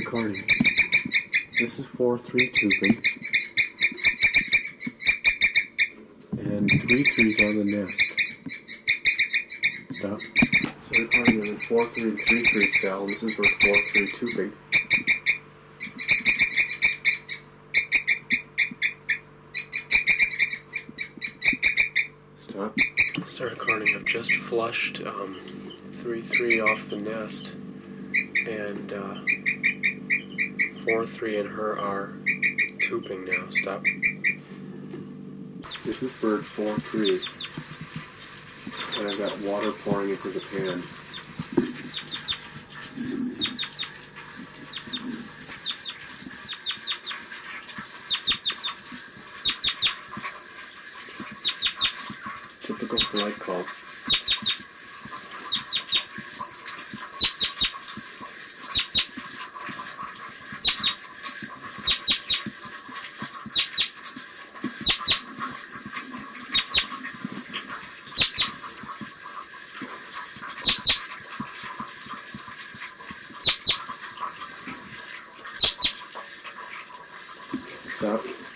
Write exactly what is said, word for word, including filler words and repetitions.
recording. This is four three tubing. And three threes on the nest. Stop. So recording in four three three three cell. This is for four three tubing. Stop. Start recording. I've just flushed um, three three off the nest, and uh, four three and her are tubing now. Stop. This is bird four three, and I've got water pouring into the pan. Typical flight call. Stop.